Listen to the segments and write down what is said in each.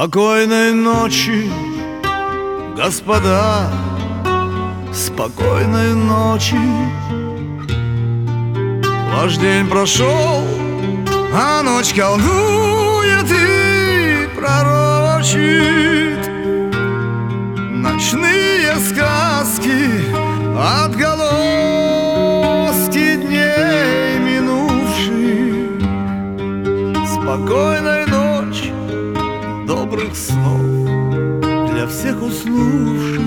Спокойной ночи, господа, спокойной ночи. Ваш день прошел, а ночь колдует и пророчит ночные сказки, отголоски дней минувших. Спокойной ночи, добрых снов для всех уснувших.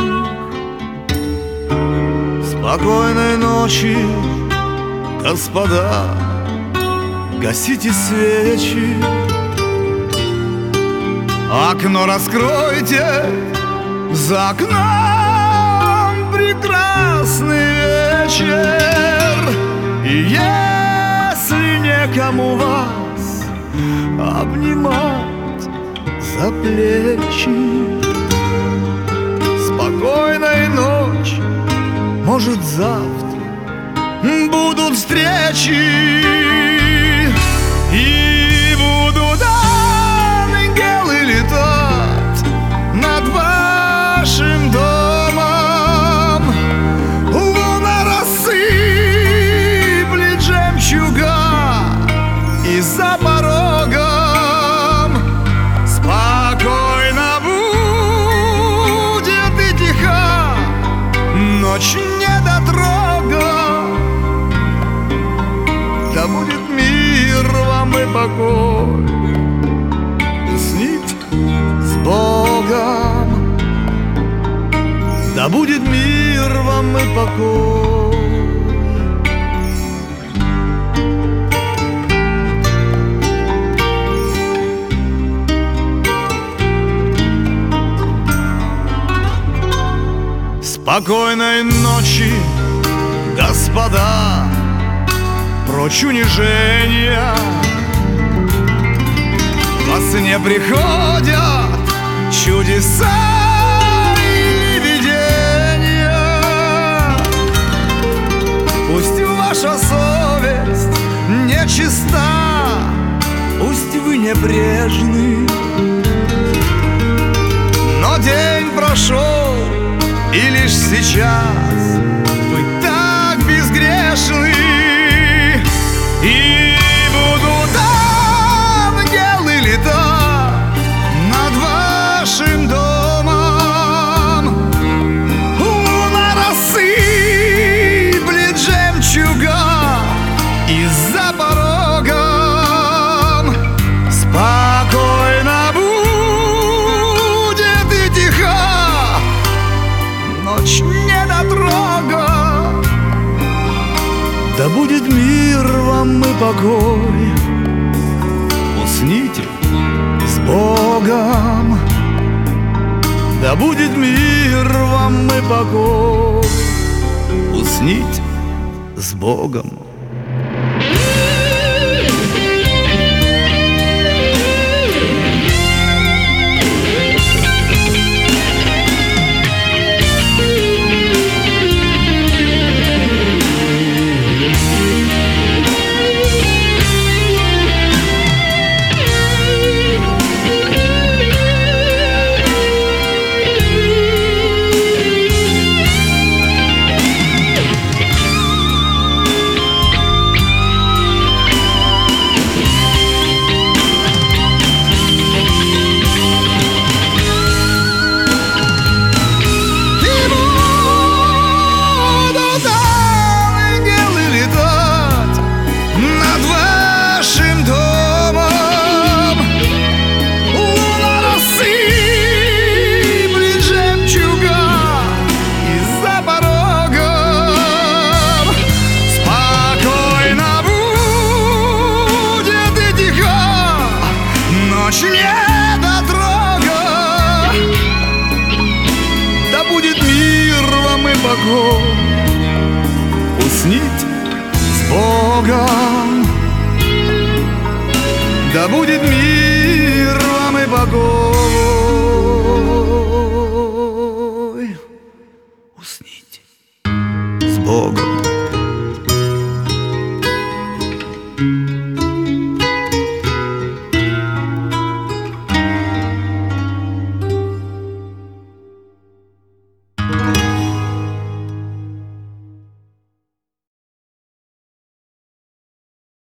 Спокойной ночи, господа, гасите свечи, окно раскройте, за окном прекрасный вечер. И если некому вас обнимать за плечи, спокойной ночи, может завтра будут встречи, и будут ангелы летать над вашим домом. Луна рассыплет жемчуга, и за порогом спокойно будет и тиха ночь недотрога. Да будет мир вам и покой, усните с Богом. Да будет мир вам и покой. Спокойной ночи, господа, прочь унижения. Во сне приходят чудеса и видения. Пусть ваша совесть нечиста, пусть вы небрежны, но день прошел, и лишь сейчас вы так безгрешны. И будут ангелы летать над вашим домом. Луна рассыплет жемчуга, и за порогом спокойно будет и тиха ночь недотрога. Да будет мир вам и покой, усните с Богом. Да будет мир вам и покой, усните с Богом. Ночь недотрога. Да будет мир вам и покой, усните с Богом. Да будет мир вам и покой, усните с Богом.